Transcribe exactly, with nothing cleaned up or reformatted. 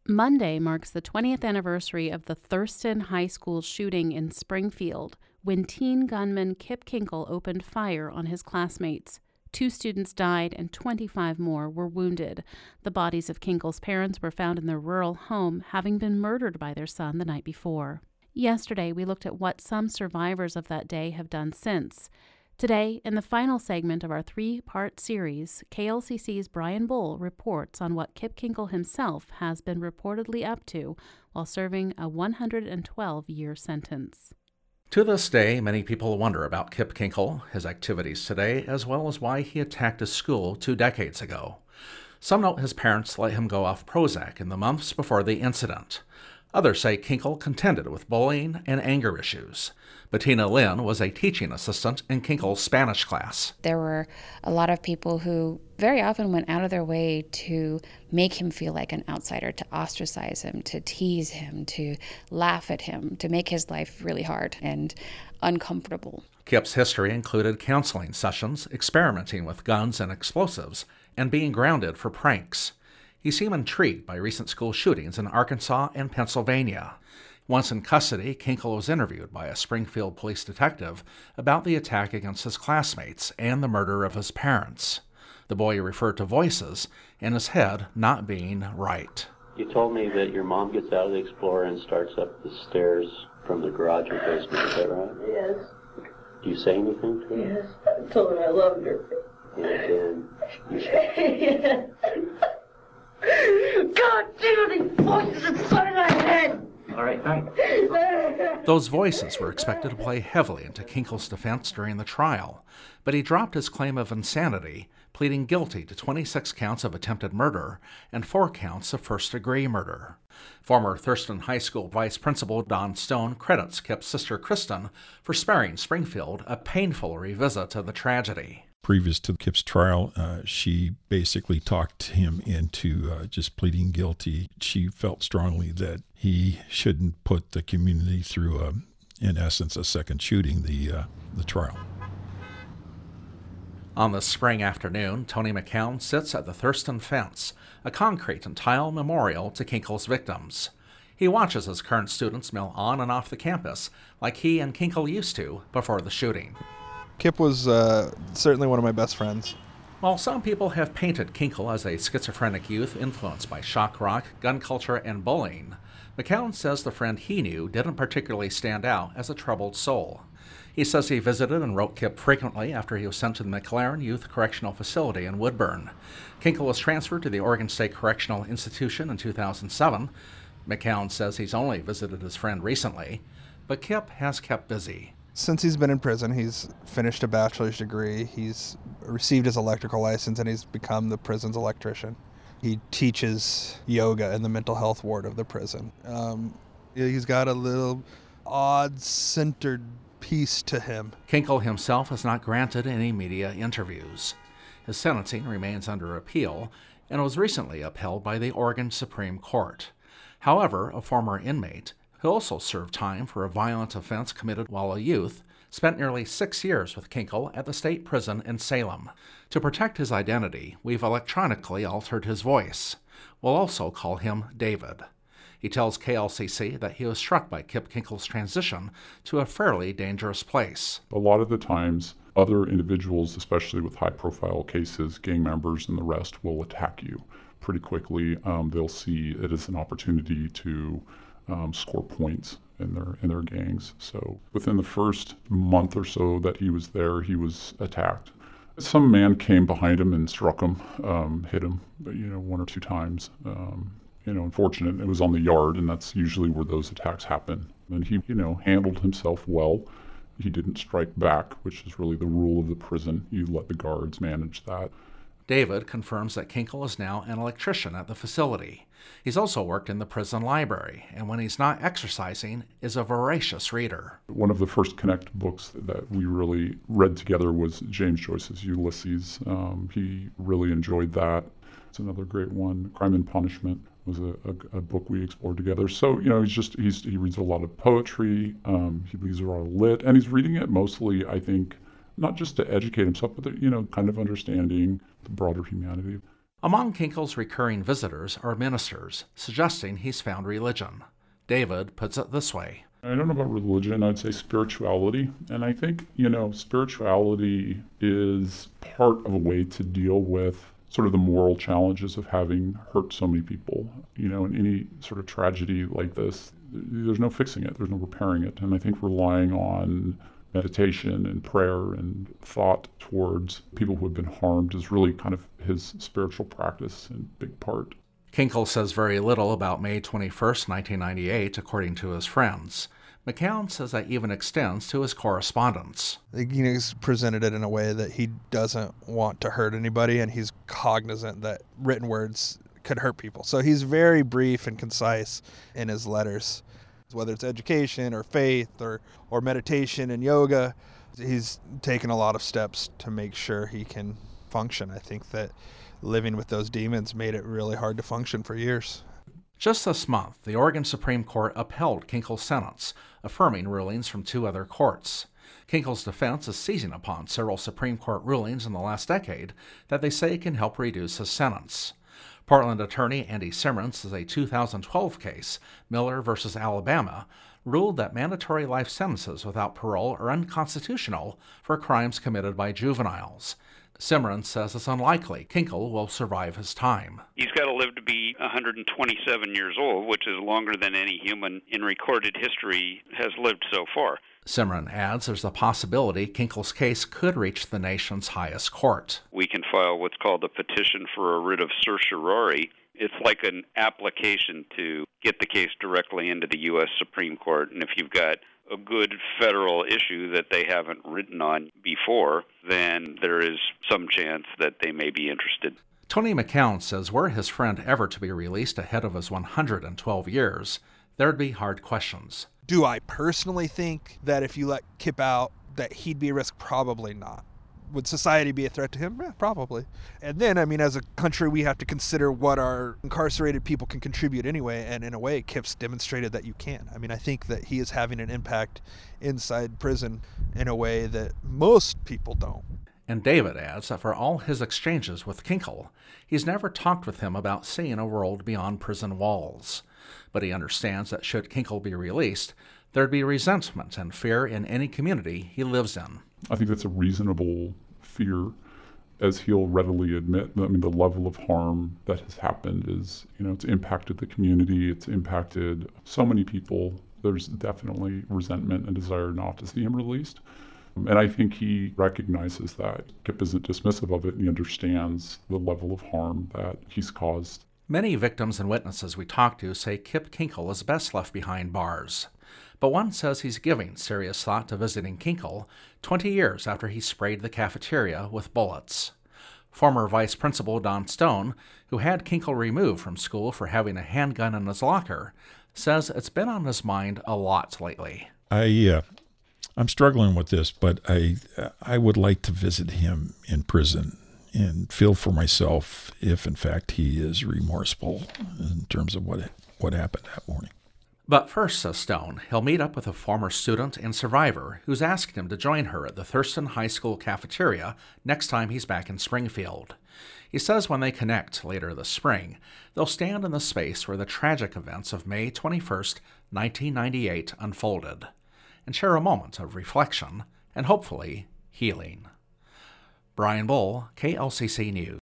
Monday marks the twentieth anniversary of the Thurston High School shooting in Springfield, when teen gunman Kip Kinkle opened fire on his classmates. Two students died and twenty-five more were wounded. The bodies of Kinkle's parents were found in their rural home, having been murdered by their son the night before. Yesterday, we looked at what some survivors of that day have done since. Today, in the final segment of our three-part series, K L C C's Brian Bull reports on what Kip Kinkle himself has been reportedly up to while serving a one hundred twelve year sentence. To this day, many people wonder about Kip Kinkle, his activities today, as well as why he attacked a school two decades ago. Some note his parents let him go off Prozac in the months before the incident. Others say Kinkle contended with bullying and anger issues. Bettina Lynn was a teaching assistant in Kinkle's Spanish class. There were a lot of people who very often went out of their way to make him feel like an outsider, to ostracize him, to tease him, to laugh at him, to make his life really hard and uncomfortable. Kip's history included counseling sessions, experimenting with guns and explosives, and being grounded for pranks. He seemed intrigued by recent school shootings in Arkansas and Pennsylvania. Once in custody, Kinkle was interviewed by a Springfield police detective about the attack against his classmates and the murder of his parents. The boy referred to voices and his head not being right. You told me that your mom gets out of the Explorer and starts up the stairs from the garage or basement, is that right? Yes. Do you say anything to her? Yes. I told her I loved her. And then you Yes. God damn it, these voices in front of my head! All right, thanks. Those voices were expected to play heavily into Kinkle's defense during the trial, but he dropped his claim of insanity, pleading guilty to twenty-six counts of attempted murder and four counts of first-degree murder. Former Thurston High School Vice Principal Don Stone credits Kip's sister Kristen for sparing Springfield a painful revisit of the tragedy. Previous to Kip's trial, uh, she basically talked him into uh, just pleading guilty. She felt strongly that he shouldn't put the community through, a, in essence, a second shooting, the, uh, the trial. On this spring afternoon, Tony McCown sits at the Thurston fence, a concrete and tile memorial to Kinkle's victims. He watches his current students mill on and off the campus like he and Kinkle used to before the shooting. Kip was uh, certainly one of my best friends. While some people have painted Kinkle as a schizophrenic youth influenced by shock rock, gun culture, and bullying, McCown says the friend he knew didn't particularly stand out as a troubled soul. He says he visited and wrote Kip frequently after he was sent to the McLaren Youth Correctional Facility in Woodburn. Kinkle was transferred to the Oregon State Correctional Institution in two thousand seven. McCown says he's only visited his friend recently, but Kip has kept busy. Since he's been in prison, he's finished a bachelor's degree, he's received his electrical license, and he's become the prison's electrician. He teaches yoga in the mental health ward of the prison. Um, he's got a little odd-centered piece to him. Kinkle himself has not granted any media interviews. His sentencing remains under appeal and was recently upheld by the Oregon Supreme Court. However, a former inmate, who also served time for a violent offense committed while a youth, spent nearly six years with Kinkle at the state prison in Salem. To protect his identity, we've electronically altered his voice. We'll also call him David. He tells K L C C that he was struck by Kip Kinkle's transition to a fairly dangerous place. A lot of the times, other individuals, especially with high-profile cases, gang members and the rest, will attack you pretty quickly. Um, they'll see it as an opportunity to Um, score points in their in their gangs. So within the first month or so that he was there, he was attacked. Some man came behind him and struck him, um, hit him, you know, one or two times. Um, you know, unfortunate. It was on the yard, and that's usually where those attacks happen. And he, you know, handled himself well. He didn't strike back, which is really the rule of the prison. You let the guards manage that. David confirms that Kinkle is now an electrician at the facility. He's also worked in the prison library, and when he's not exercising, is a voracious reader. One of the first Connect books that we really read together was James Joyce's Ulysses. Um, he really enjoyed that. It's another great one. Crime and Punishment was a, a, a book we explored together. So, you know, he's just, he's, he reads a lot of poetry, um, he reads a lot of lit, and he's reading it mostly, I think, not just to educate himself, but, you know, kind of understanding the broader humanity. Among Kinkle's recurring visitors are ministers, suggesting he's found religion. David puts it this way. I don't know about religion, I'd say spirituality. And I think, you know, spirituality is part of a way to deal with sort of the moral challenges of having hurt so many people. You know, in any sort of tragedy like this, there's no fixing it, there's no repairing it. And I think relying on meditation and prayer and thought towards people who have been harmed is really kind of his spiritual practice in big part. Kinkle says very little about May twenty-first, nineteen ninety-eight, according to his friends. McCown says that even extends to his correspondence. You know, he's presented it in a way that he doesn't want to hurt anybody, and he's cognizant that written words could hurt people. So he's very brief and concise in his letters. Whether it's education or faith or, or meditation and yoga, he's taken a lot of steps to make sure he can function. I think that living with those demons made it really hard to function for years. Just this month, the Oregon Supreme Court upheld Kinkle's sentence, affirming rulings from two other courts. Kinkle's defense is seizing upon several Supreme Court rulings in the last decade that they say can help reduce his sentence. Portland attorney Andy Simron says a two thousand twelve case, Miller versus Alabama, ruled that mandatory life sentences without parole are unconstitutional for crimes committed by juveniles. Simron says it's unlikely Kinkle will survive his time. He's got to live to be one hundred twenty-seven years old, which is longer than any human in recorded history has lived so far. Simron adds there's a possibility Kinkle's case could reach the nation's highest court. We can file what's called a petition for a writ of certiorari. It's like an application to get the case directly into the U S Supreme Court, and if you've got a good federal issue that they haven't written on before, then there is some chance that they may be interested. Tony McCown says were his friend ever to be released ahead of his one hundred twelve years, there'd be hard questions. Do I personally think that if you let Kip out, that he'd be a risk? Probably not. Would society be a threat to him? Yeah, probably. And then, I mean, as a country, we have to consider what our incarcerated people can contribute anyway. And in a way, Kip's demonstrated that you can. I mean, I think that he is having an impact inside prison in a way that most people don't. And David adds that for all his exchanges with Kinkle, he's never talked with him about seeing a world beyond prison walls. But he understands that should Kinkle be released, there'd be resentment and fear in any community he lives in. I think that's a reasonable fear, as he'll readily admit. I mean, the level of harm that has happened is, you know, it's impacted the community, it's impacted so many people. There's definitely resentment and desire not to see him released. And I think he recognizes that. Kip isn't dismissive of it, and he understands the level of harm that he's caused. Many victims and witnesses we talk to say Kip Kinkle is best left behind bars. But one says he's giving serious thought to visiting Kinkle twenty years after he sprayed the cafeteria with bullets. Former Vice Principal Don Stone, who had Kinkle removed from school for having a handgun in his locker, says it's been on his mind a lot lately. I, uh, I'm struggling with this, but I, I would like to visit him in prison and feel for myself if, in fact, he is remorseful in terms of what what happened that morning. But first, says Stone, he'll meet up with a former student and survivor who's asked him to join her at the Thurston High School cafeteria next time he's back in Springfield. He says when they connect later this spring, they'll stand in the space where the tragic events of May twenty-first, nineteen ninety-eight unfolded, and share a moment of reflection and hopefully healing. Brian Bull, K L C C News.